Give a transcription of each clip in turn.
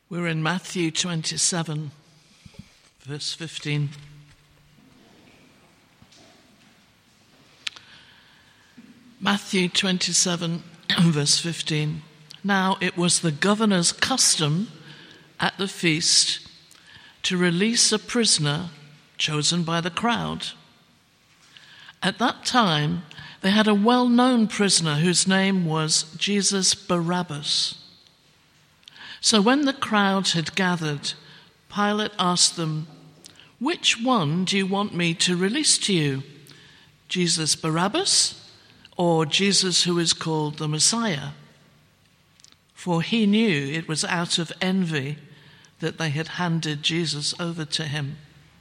We're in Matthew 27, verse 15. Matthew 27, verse 15. Now it was the governor's custom at the feast to release a prisoner chosen by the crowd. At that time, they had a well-known prisoner whose name was Jesus Barabbas. So when the crowd had gathered, Pilate asked them, "Which one do you want me to release to you? Jesus Barabbas or Jesus who is called the Messiah?" For he knew it was out of envy that they had handed Jesus over to him.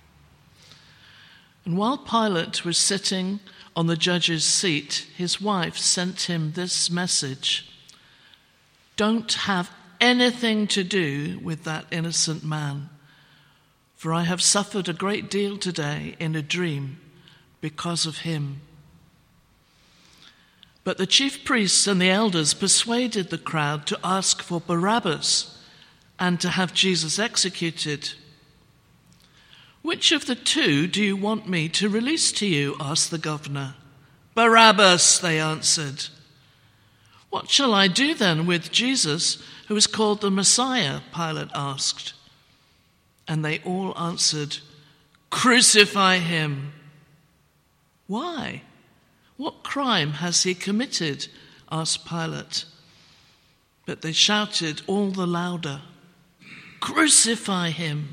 And while Pilate was sitting on the judge's seat, his wife sent him this message: "Don't have anything to do with that innocent man, for I have suffered a great deal today in a dream because of him." But the chief priests and the elders persuaded the crowd to ask for Barabbas and to have Jesus executed. "Which of the two do you want me to release to you?" asked the governor. "Barabbas," they answered. "What shall I do then with Jesus, who is called the Messiah?" Pilate asked. And they all answered, "Crucify him." "Why? What crime has he committed?" asked Pilate. But they shouted all the louder, "Crucify him."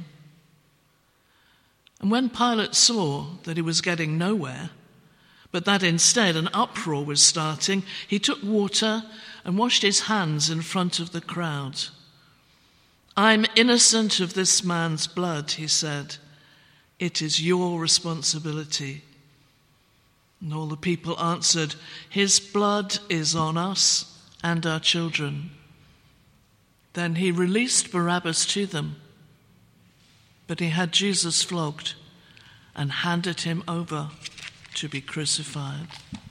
And when Pilate saw that he was getting nowhere, but that instead an uproar was starting, he took water and washed his hands in front of the crowd. "I'm innocent of this man's blood," he said. "It is your responsibility." And all the people answered, "His blood is on us and our children." Then he released Barabbas to them, but he had Jesus flogged and handed him over to be crucified.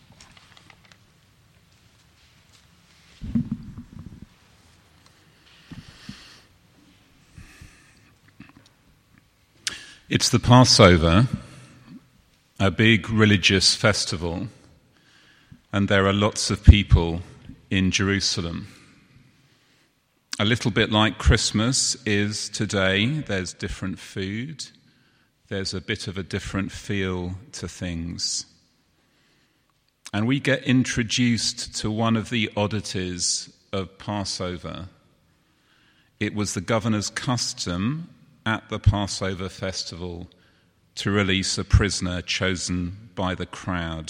It's the Passover, a big religious festival, and there are lots of people in Jerusalem. A little bit like Christmas is today. There's different food. There's a bit of a different feel to things. And we get introduced to one of the oddities of Passover. It was the governor's custom at the Passover festival to release a prisoner chosen by the crowd.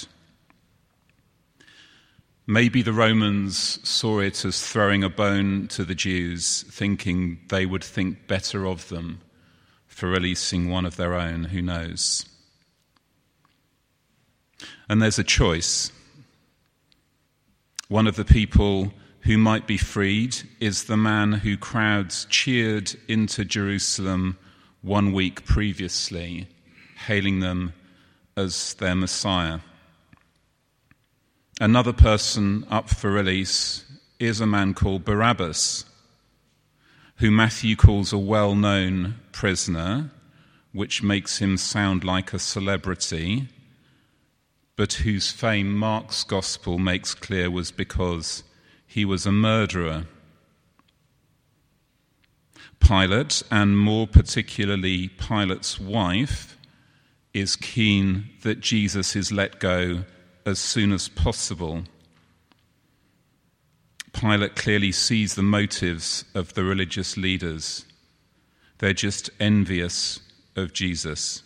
Maybe the Romans saw it as throwing a bone to the Jews, thinking they would think better of them for releasing one of their own, who knows. And there's a choice. One of the people who might be freed is the man who crowds cheered into Jerusalem 1 week previously, hailing them as their Messiah. Another person up for release is a man called Barabbas, who Matthew calls a well-known prisoner, which makes him sound like a celebrity, but whose fame Mark's gospel makes clear was because he was a murderer. Pilate, and more particularly Pilate's wife, is keen that Jesus is let go as soon as possible. Pilate clearly sees the motives of the religious leaders. They're just envious of Jesus.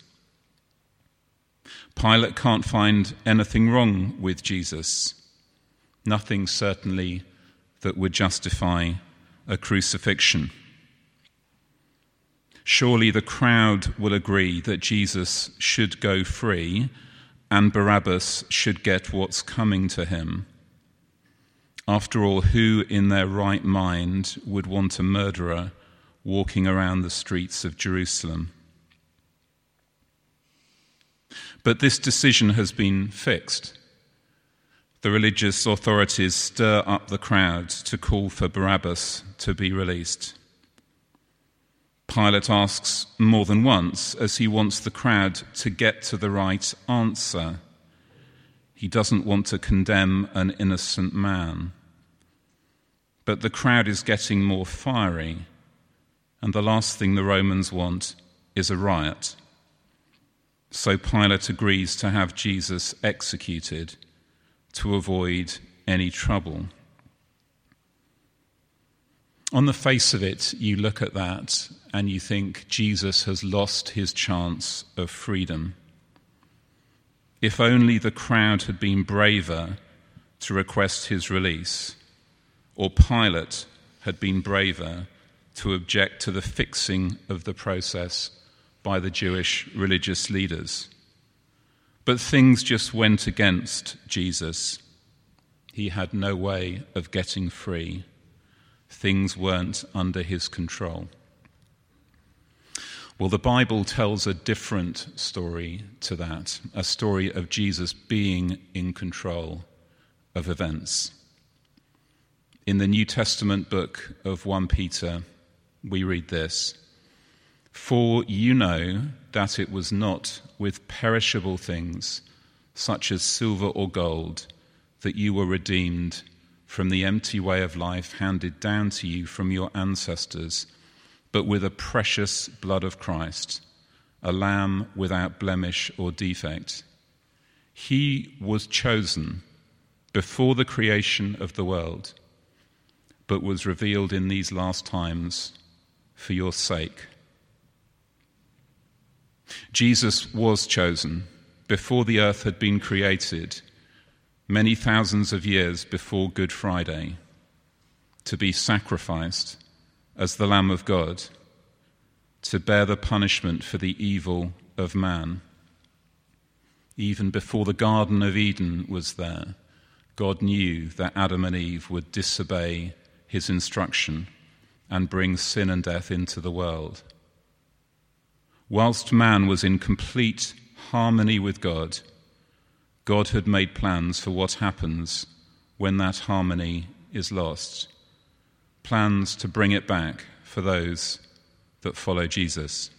Pilate can't find anything wrong with Jesus. Nothing, certainly, that would justify a crucifixion. Surely the crowd will agree that Jesus should go free and Barabbas should get what's coming to him. After all, who in their right mind would want a murderer walking around the streets of Jerusalem? But this decision has been fixed. The religious authorities stir up the crowd to call for Barabbas to be released. Pilate asks more than once, as he wants the crowd to get to the right answer. He doesn't want to condemn an innocent man. But the crowd is getting more fiery, and the last thing the Romans want is a riot. So Pilate agrees to have Jesus executed to avoid any trouble. On the face of it, you look at that and you think Jesus has lost his chance of freedom. If only the crowd had been braver to request his release, or Pilate had been braver to object to the fixing of the process by the Jewish religious leaders. But things just went against Jesus. He had no way of getting free. Things weren't under his control. Well, the Bible tells a different story to that, a story of Jesus being in control of events. In the New Testament book of 1 Peter, we read this: "For you know that it was not with perishable things, such as silver or gold, that you were redeemed from the empty way of life handed down to you from your ancestors, but with the precious blood of Christ, a lamb without blemish or defect. He was chosen before the creation of the world, but was revealed in these last times for your sake." Jesus was chosen before the earth had been created, many thousands of years before Good Friday, to be sacrificed as the Lamb of God, to bear the punishment for the evil of man. Even before the Garden of Eden was there, God knew that Adam and Eve would disobey his instruction and bring sin and death into the world. Whilst man was in complete harmony with God, God had made plans for what happens when that harmony is lost, plans to bring it back for those that follow Jesus.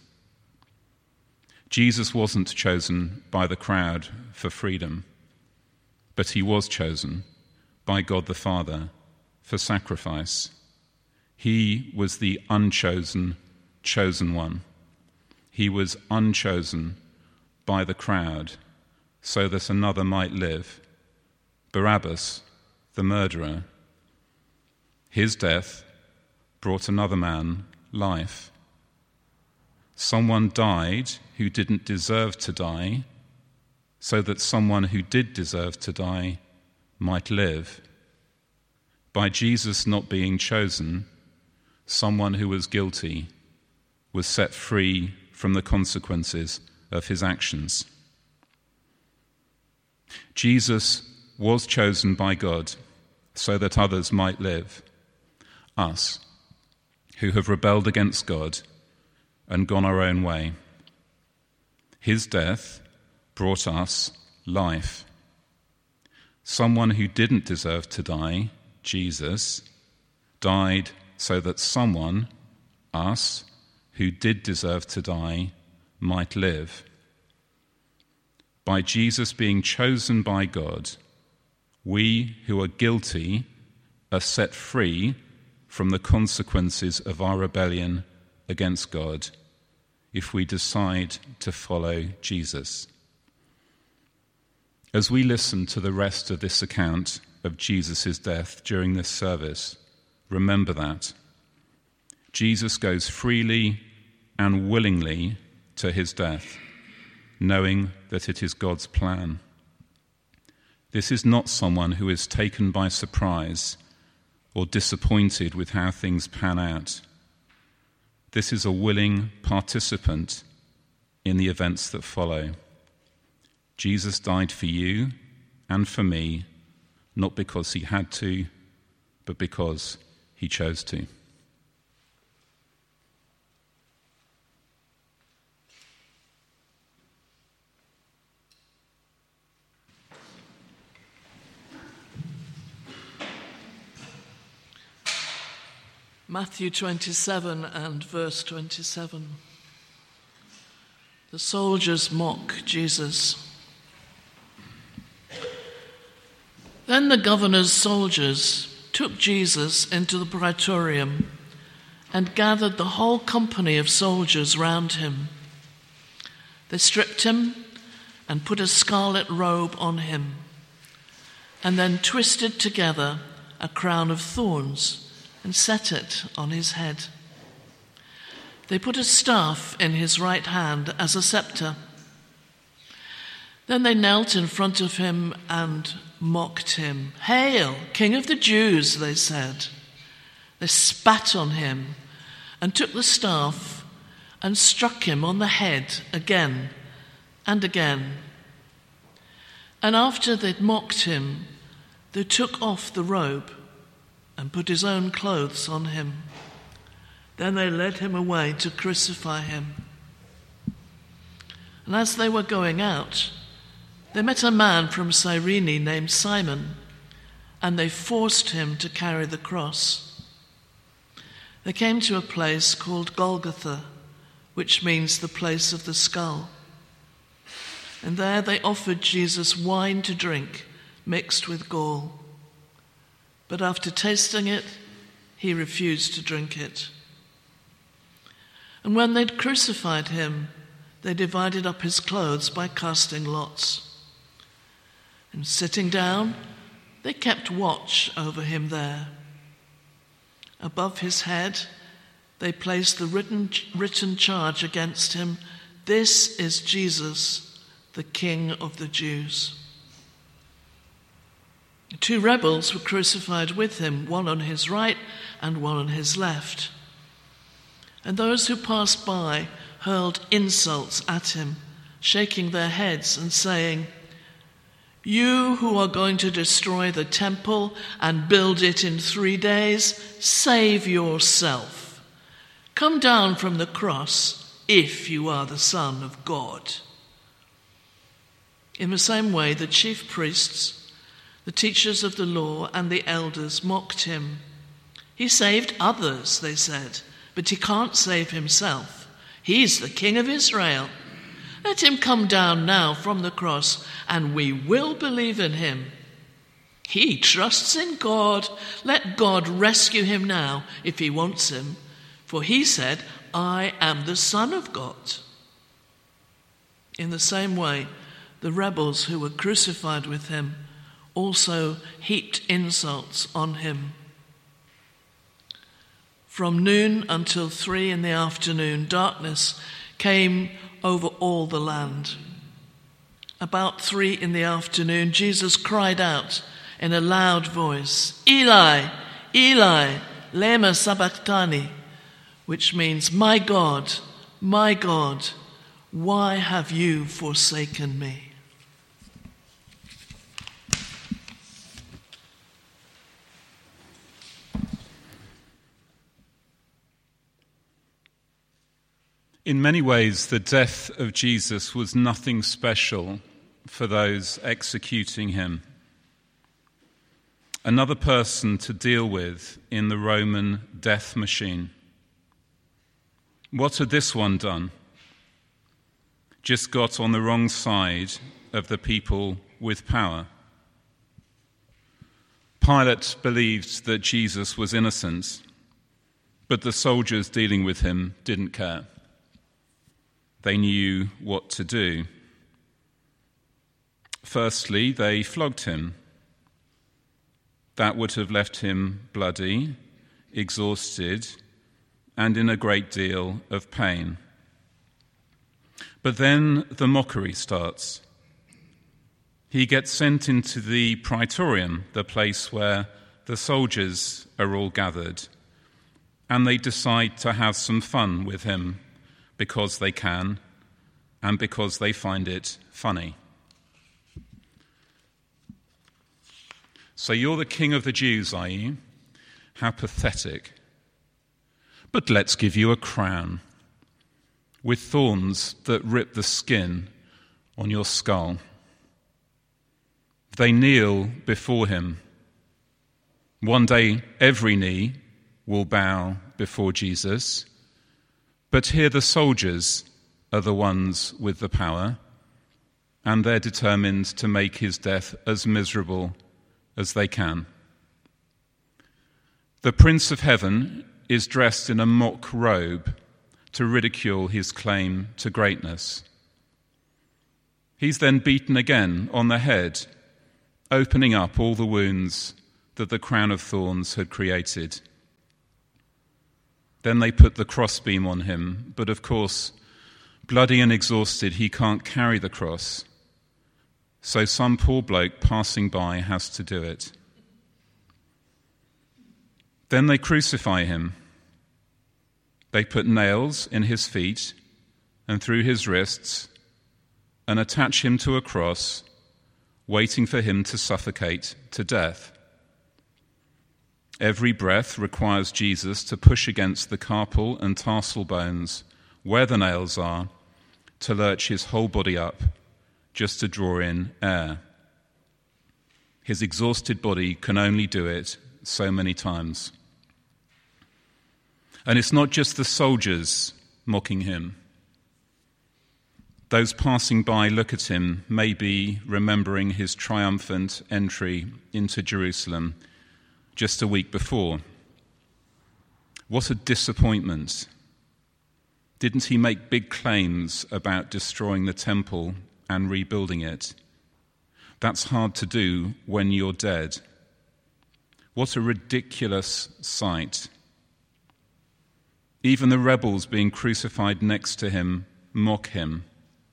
Jesus wasn't chosen by the crowd for freedom, but he was chosen by God the Father for sacrifice. He was the unchosen, chosen one. He was unchosen by the crowd so that another might live. Barabbas, the murderer, his death brought another man life. Someone died who didn't deserve to die, so that someone who did deserve to die might live. By Jesus not being chosen, someone who was guilty was set free from the consequences of his actions. Jesus was chosen by God so that others might live. Us, who have rebelled against God and gone our own way. His death brought us life. Someone who didn't deserve to die, Jesus, died so that someone, us, who did deserve to die, might live. By Jesus being chosen by God, we who are guilty are set free from the consequences of our rebellion against God if we decide to follow Jesus. As we listen to the rest of this account of Jesus' death during this service, remember that Jesus goes freely and willingly to his death, knowing that it is God's plan. This is not someone who is taken by surprise or disappointed with how things pan out. This is a willing participant in the events that follow. Jesus died for you and for me, not because he had to, but because he chose to. Matthew 27 and verse 27. The soldiers mock Jesus. Then the governor's soldiers took Jesus into the praetorium and gathered the whole company of soldiers round him. They stripped him and put a scarlet robe on him, and then twisted together a crown of thorns and set it on his head. They put a staff in his right hand as a scepter. Then they knelt in front of him and mocked him. "Hail, King of the Jews," they said. They spat on him and took the staff and struck him on the head again and again. And after they'd mocked him, they took off the robe and put his own clothes on him. Then they led him away to crucify him. And as they were going out, they met a man from Cyrene named Simon, and they forced him to carry the cross. They came to a place called Golgotha, which means the place of the skull. And there they offered Jesus wine to drink, mixed with gall. But after tasting it, he refused to drink it. And when they'd crucified him, they divided up his clothes by casting lots. And sitting down, they kept watch over him there. Above his head, they placed the written charge against him, "This is Jesus, the King of the Jews." 2 rebels were crucified with him, one on his right and one on his left. And those who passed by hurled insults at him, shaking their heads and saying, "You who are going to destroy the temple and build it in 3 days, save yourself. Come down from the cross if you are the Son of God." In the same way, the chief priests, the teachers of the law, and the elders mocked him. "He saved others," they said, "but he can't save himself. He's the King of Israel. Let him come down now from the cross, and we will believe in him. He trusts in God. Let God rescue him now if he wants him. For he said, 'I am the Son of God.'" In the same way, the rebels who were crucified with him also heaped insults on him. From noon until 3 in the afternoon, darkness came over all the land. About 3 in the afternoon, Jesus cried out in a loud voice, "Eli, Eli, lema sabachthani," which means, my God, why have you forsaken me?" In many ways, the death of Jesus was nothing special for those executing him. Another person to deal with in the Roman death machine. What had this one done? Just got on the wrong side of the people with power. Pilate believed that Jesus was innocent, but the soldiers dealing with him didn't care. They knew what to do. Firstly, they flogged him. That would have left him bloody, exhausted, and in a great deal of pain. But then the mockery starts. He gets sent into the praetorium, the place where the soldiers are all gathered, and they decide to have some fun with him, because they can, and because they find it funny. "So you're the King of the Jews, are you? How pathetic. But let's give you a crown with thorns that rip the skin on your skull." They kneel before him. One day every knee will bow before Jesus, but here the soldiers are the ones with the power, and they're determined to make his death as miserable as they can. The Prince of Heaven is dressed in a mock robe to ridicule his claim to greatness. He's then beaten again on the head, opening up all the wounds that the crown of thorns had created. Then they put the crossbeam on him, but of course, bloody and exhausted, he can't carry the cross. So some poor bloke passing by has to do it. Then they crucify him. They put nails in his feet and through his wrists and attach him to a cross, waiting for him to suffocate to death. Every breath requires Jesus to push against the carpal and tarsal bones where the nails are, to lurch his whole body up, just to draw in air. His exhausted body can only do it so many times. And it's not just the soldiers mocking him. Those passing by look at him, maybe remembering his triumphant entry into Jerusalem just a week before. What a disappointment. Didn't he make big claims about destroying the temple and rebuilding it? That's hard to do when you're dead. What a ridiculous sight. Even the rebels being crucified next to him mock him.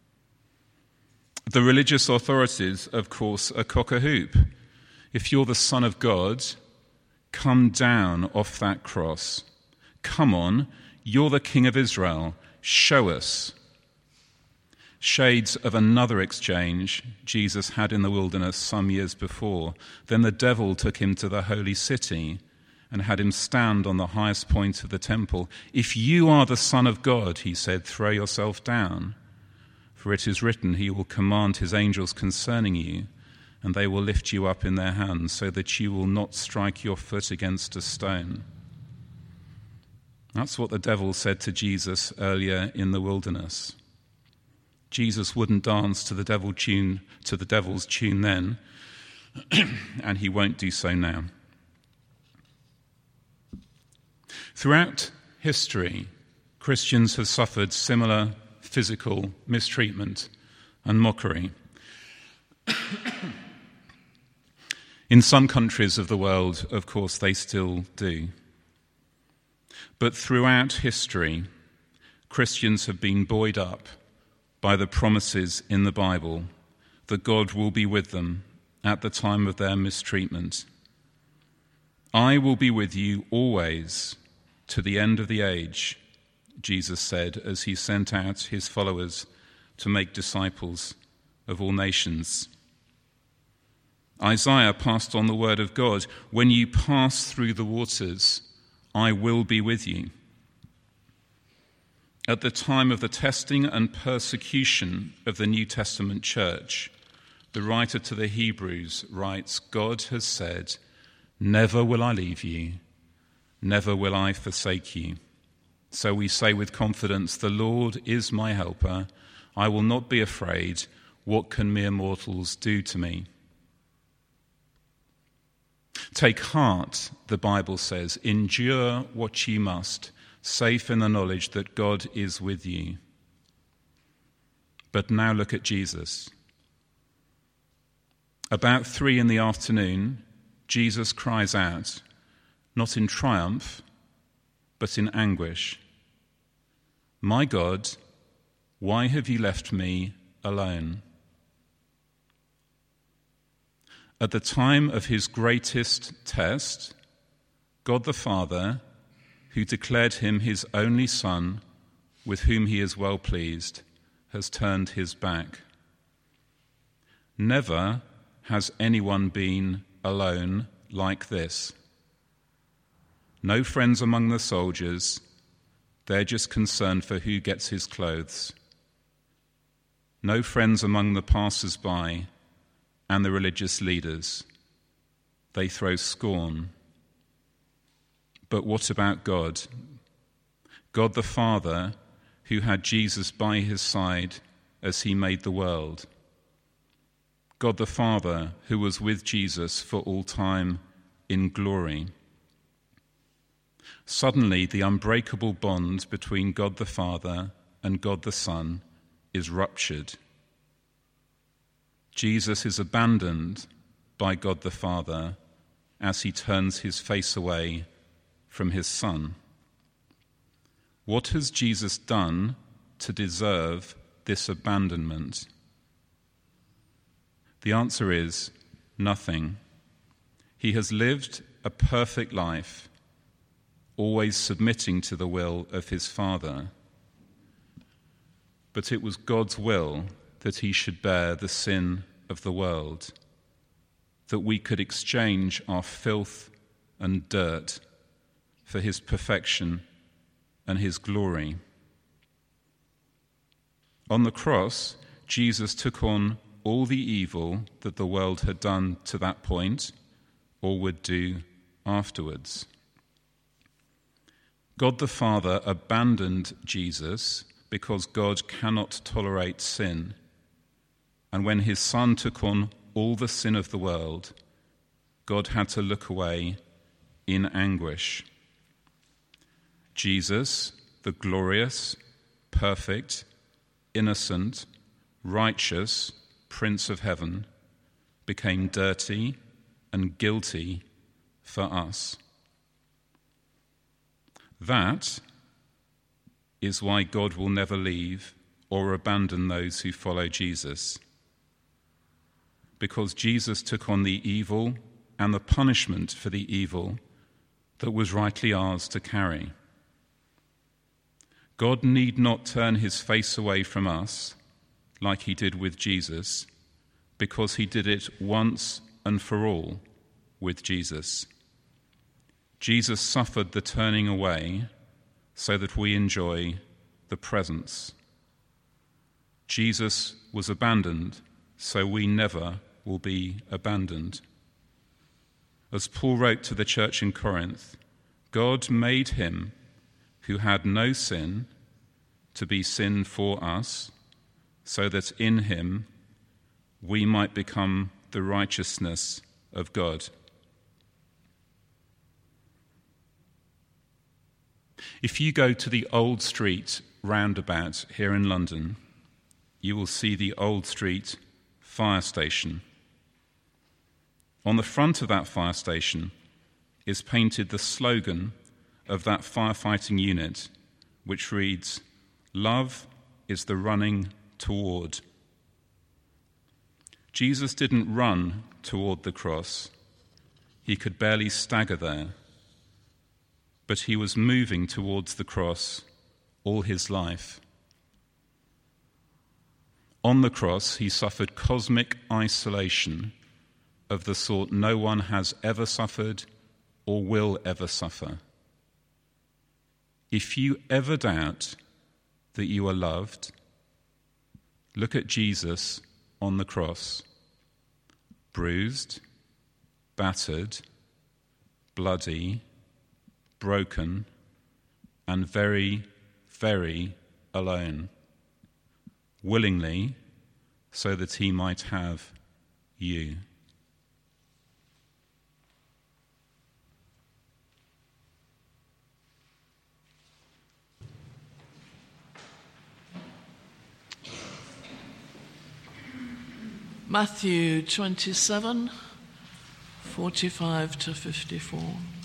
The religious authorities, of course, are cock-a-hoop. If you're the Son of God, come down off that cross. Come on, you're the King of Israel. Show us. Shades of another exchange Jesus had in the wilderness some years before. Then the devil took him to the holy city and had him stand on the highest point of the temple. If you are the Son of God, he said, throw yourself down. For it is written, he will command his angels concerning you, and they will lift you up in their hands, so that you will not strike your foot against a stone. That's what the devil said to Jesus earlier in the wilderness. Jesus wouldn't dance to the devil's tune then, and he won't do so now. Throughout history, Christians have suffered similar physical mistreatment and mockery. In some countries of the world, of course, they still do. But throughout history, Christians have been buoyed up by the promises in the Bible that God will be with them at the time of their mistreatment. I will be with you always to the end of the age, Jesus said as he sent out his followers to make disciples of all nations. Isaiah passed on the word of God. When you pass through the waters, I will be with you. At the time of the testing and persecution of the New Testament church, the writer to the Hebrews writes, God has said, never will I leave you, never will I forsake you. So we say with confidence, the Lord is my helper. I will not be afraid. What can mere mortals do to me? Take heart, the Bible says, endure what ye must, safe in the knowledge that God is with you. But now look at Jesus. About 3 p.m, Jesus cries out, not in triumph, but in anguish. My God, why have you left me alone? At the time of his greatest test, God the Father, who declared him his only Son, with whom he is well pleased, has turned his back. Never has anyone been alone like this. No friends among the soldiers, they're just concerned for who gets his clothes. No friends among the passers-by and the religious leaders. They throw scorn. But what about God? God the Father, who had Jesus by his side as he made the world. God the Father, who was with Jesus for all time in glory. Suddenly, the unbreakable bond between God the Father and God the Son is ruptured. Jesus is abandoned by God the Father as he turns his face away from his Son. What has Jesus done to deserve this abandonment? The answer is nothing. He has lived a perfect life, always submitting to the will of his Father. But it was God's will that he should bear the sin of the world, that we could exchange our filth and dirt for his perfection and his glory. On the cross, Jesus took on all the evil that the world had done to that point or would do afterwards. God the Father abandoned Jesus because God cannot tolerate sin. And when his Son took on all the sin of the world, God had to look away in anguish. Jesus, the glorious, perfect, innocent, righteous Prince of Heaven, became dirty and guilty for us. That is why God will never leave or abandon those who follow Jesus. Because Jesus took on the evil and the punishment for the evil that was rightly ours to carry. God need not turn his face away from us like he did with Jesus, because he did it once and for all with Jesus. Jesus suffered the turning away so that we enjoy the presence. Jesus was abandoned so we never will be abandoned. As Paul wrote to the church in Corinth, God made him who had no sin to be sin for us, so that in him we might become the righteousness of God. If you go to the Old Street roundabout here in London, you will see the Old Street fire station. On the front of that fire station is painted the slogan of that firefighting unit, which reads, "Love is the running toward." Jesus didn't run toward the cross. He could barely stagger there. But he was moving towards the cross all his life. On the cross, he suffered cosmic isolation of the sort no one has ever suffered or will ever suffer. If you ever doubt that you are loved, look at Jesus on the cross, bruised, battered, bloody, broken, and very, very alone, willingly so that he might have you. Matthew 27, 45 to 54.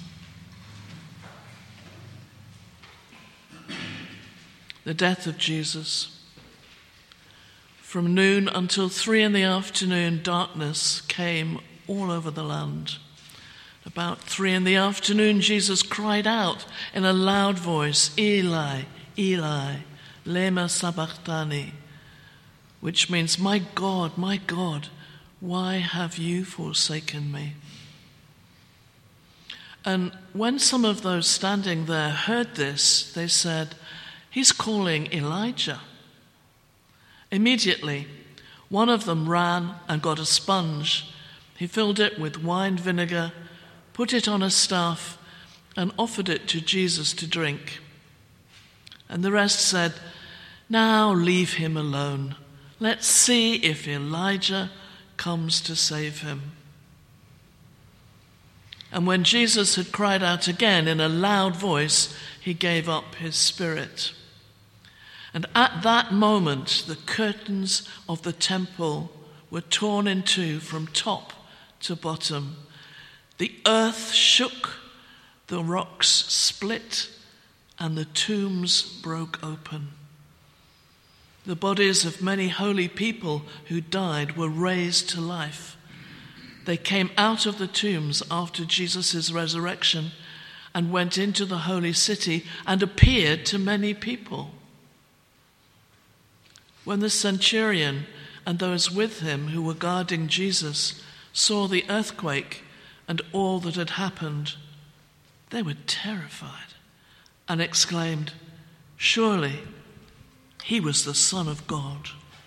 The death of Jesus. From noon until 3 p.m, darkness came all over the land. About 3 p.m, Jesus cried out in a loud voice, "Eli, Eli, lema sabachthani," which means, my God, why have you forsaken me?" And when some of those standing there heard this, they said, "He's calling Elijah." Immediately, one of them ran and got a sponge. He filled it with wine vinegar, put it on a staff, and offered it to Jesus to drink. And the rest said, "Now leave him alone. Let's see if Elijah comes to save him." And when Jesus had cried out again in a loud voice, he gave up his spirit. And at that moment, the curtains of the temple were torn in two from top to bottom. The earth shook, the rocks split, and the tombs broke open. The bodies of many holy people who died were raised to life. They came out of the tombs after Jesus' resurrection and went into the holy city and appeared to many people. When the centurion and those with him who were guarding Jesus saw the earthquake and all that had happened, they were terrified and exclaimed, "Surely he was the Son of God."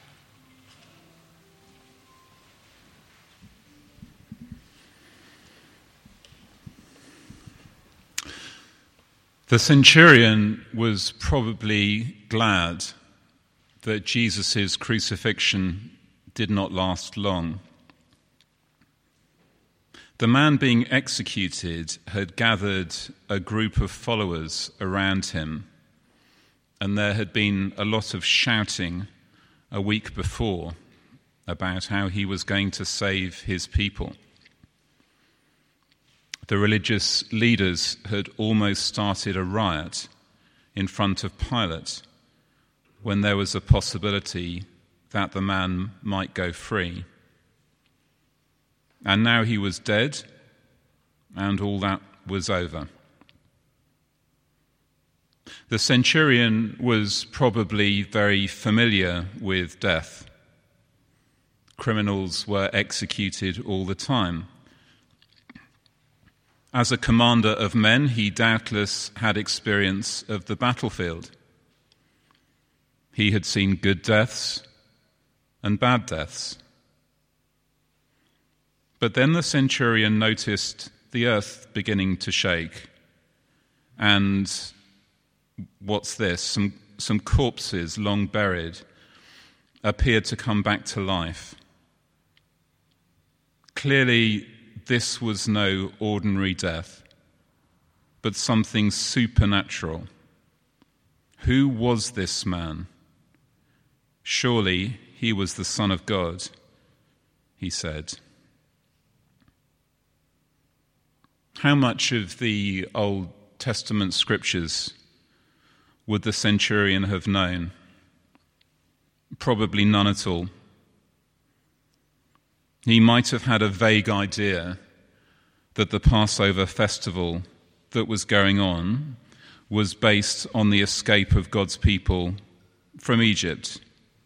The centurion was probably glad that Jesus' crucifixion did not last long. The man being executed had gathered a group of followers around him, and there had been a lot of shouting a week before about how he was going to save his people. The religious leaders had almost started a riot in front of Pilate when there was a possibility that the man might go free. And now he was dead, and all that was over. The centurion was probably very familiar with death. Criminals were executed all the time. As a commander of men, he doubtless had experience of the battlefield. He had seen good deaths and bad deaths. But then the centurion noticed the earth beginning to shake. And what's this? Some corpses, long buried, appeared to come back to life. Clearly, this was no ordinary death, but something supernatural. Who was this man? Surely he was the Son of God, he said. How much of the Old Testament scriptures would the centurion have known? Probably none at all. He might have had a vague idea that the Passover festival that was going on was based on the escape of God's people from Egypt.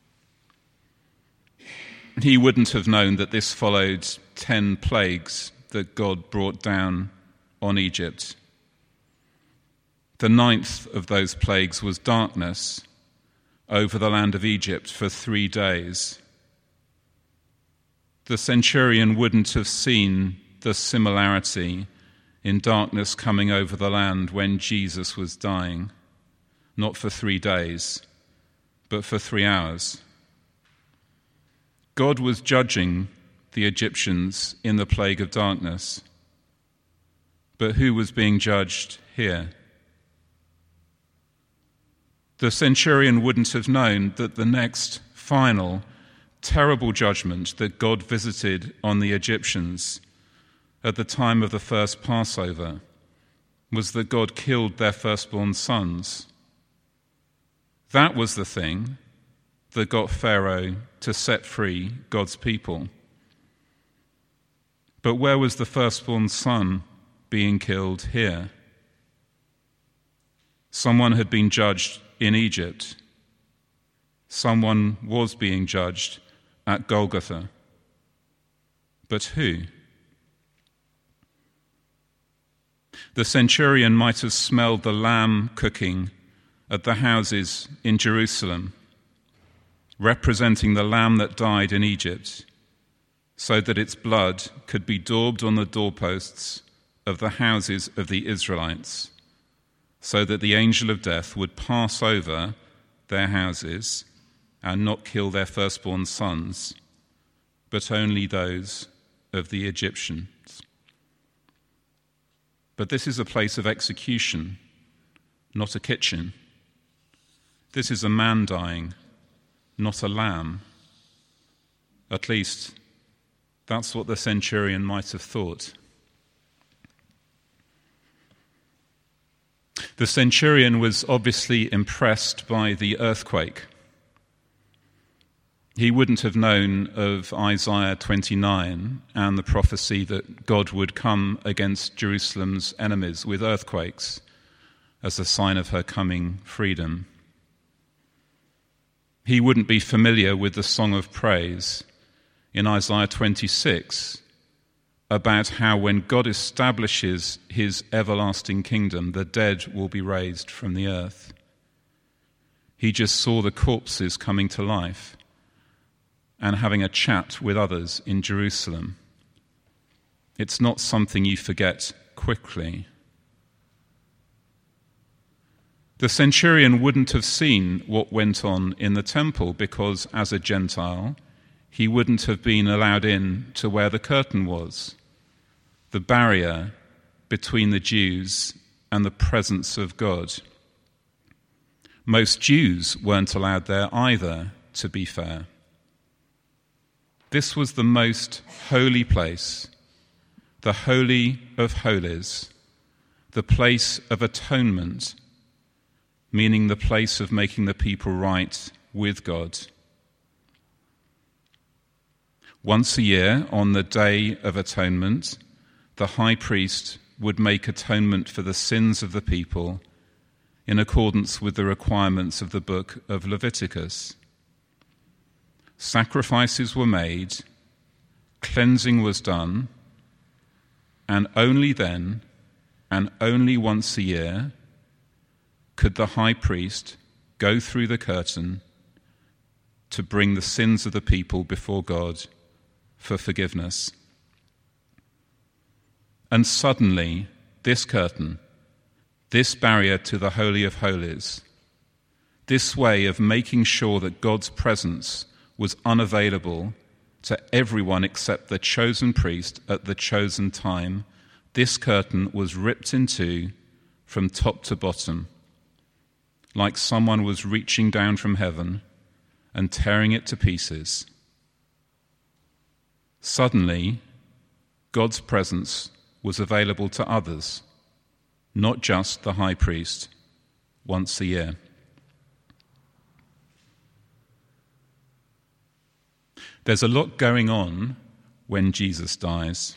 He wouldn't have known that this followed 10 plagues that God brought down on Egypt. The 9th of those plagues was darkness over the land of Egypt for 3 days. The centurion wouldn't have seen the similarity in darkness coming over the land when Jesus was dying, not for 3 days, but for 3 hours. God was judging the Egyptians in the plague of darkness, but who was being judged here? The centurion wouldn't have known that the next final terrible judgment that God visited on the Egyptians at the time of the first Passover was that God killed their firstborn sons. That was the thing that got Pharaoh to set free God's people. But where was the firstborn son being killed here? Someone had been judged in Egypt. Someone was being judged at Golgotha. But who? The centurion might have smelled the lamb cooking at the houses in Jerusalem, representing the lamb that died in Egypt, so that its blood could be daubed on the doorposts of the houses of the Israelites, so that the angel of death would pass over their houses and not kill their firstborn sons, but only those of the Egyptians. But this is a place of execution, not a kitchen. This is a man dying, not a lamb. At least, that's what the centurion might have thought. The centurion was obviously impressed by the earthquake. He wouldn't have known of Isaiah 29 and the prophecy that God would come against Jerusalem's enemies with earthquakes as a sign of her coming freedom. He wouldn't be familiar with the song of praise in Isaiah 26 about how when God establishes his everlasting kingdom, the dead will be raised from the earth. He just saw the corpses coming to life and having a chat with others in Jerusalem. It's not something you forget quickly. The centurion wouldn't have seen what went on in the temple because, as a Gentile, he wouldn't have been allowed in to where the curtain was, the barrier between the Jews and the presence of God. Most Jews weren't allowed there either, to be fair. This was the most holy place, the Holy of Holies, the place of atonement, meaning the place of making the people right with God. Once a year, on the Day of Atonement, the high priest would make atonement for the sins of the people in accordance with the requirements of the book of Leviticus. Sacrifices were made, cleansing was done, and only then, and only once a year, could the high priest go through the curtain to bring the sins of the people before God for forgiveness. And suddenly, this curtain, this barrier to the Holy of Holies, this way of making sure that God's presence was unavailable to everyone except the chosen priest at the chosen time, this curtain was ripped in two from top to bottom, like someone was reaching down from heaven and tearing it to pieces. Suddenly, God's presence was available to others, not just the high priest, once a year. There's a lot going on when Jesus dies.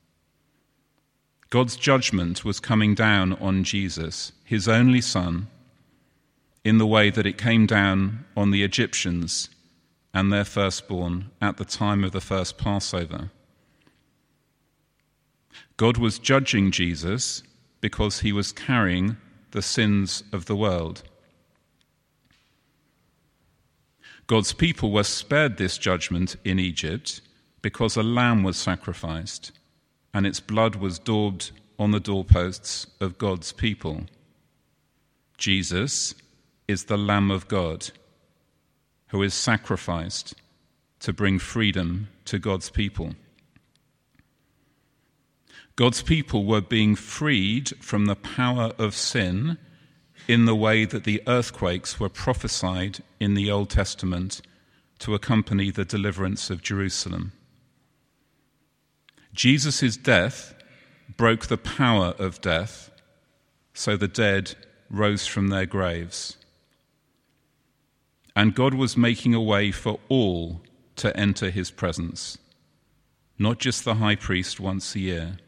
God's judgment was coming down on Jesus, his only son, in the way that it came down on the Egyptians and their firstborn at the time of the first Passover. God was judging Jesus because he was carrying the sins of the world. God's people were spared this judgment in Egypt because a lamb was sacrificed and its blood was daubed on the doorposts of God's people. Jesus is the Lamb of God who is sacrificed to bring freedom to God's people. God's people were being freed from the power of sin in the way that the earthquakes were prophesied in the Old Testament to accompany the deliverance of Jerusalem. Jesus' death broke the power of death, so the dead rose from their graves. And God was making a way for all to enter his presence, not just the high priest once a year.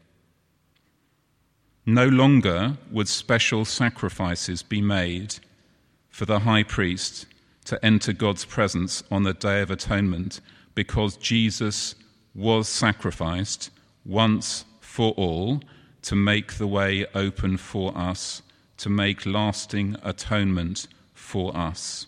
No longer would special sacrifices be made for the high priest to enter God's presence on the Day of Atonement, because Jesus was sacrificed once for all to make the way open for us, to make lasting atonement for us.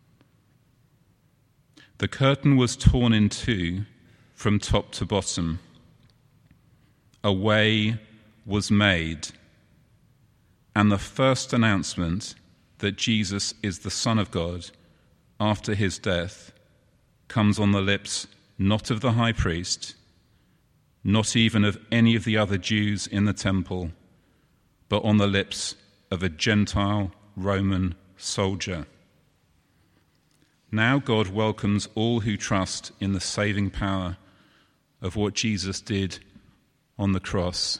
The curtain was torn in two from top to bottom. A way was made, and the first announcement that Jesus is the Son of God after his death comes on the lips not of the high priest, not even of any of the other Jews in the temple, but on the lips of a Gentile Roman soldier. Now God welcomes all who trust in the saving power of what Jesus did on the cross.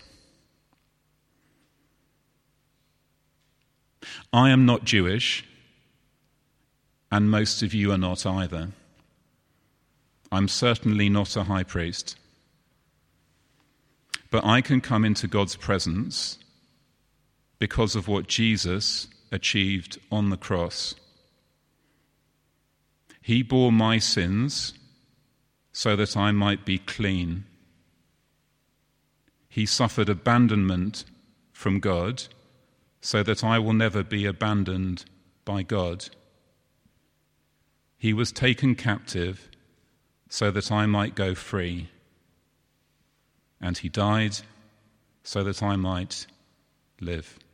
I am not Jewish, and most of you are not either. I'm certainly not a high priest. But I can come into God's presence because of what Jesus achieved on the cross. He bore my sins so that I might be clean. He suffered abandonment from God so that I will never be abandoned by God. He was taken captive so that I might go free. And he died so that I might live.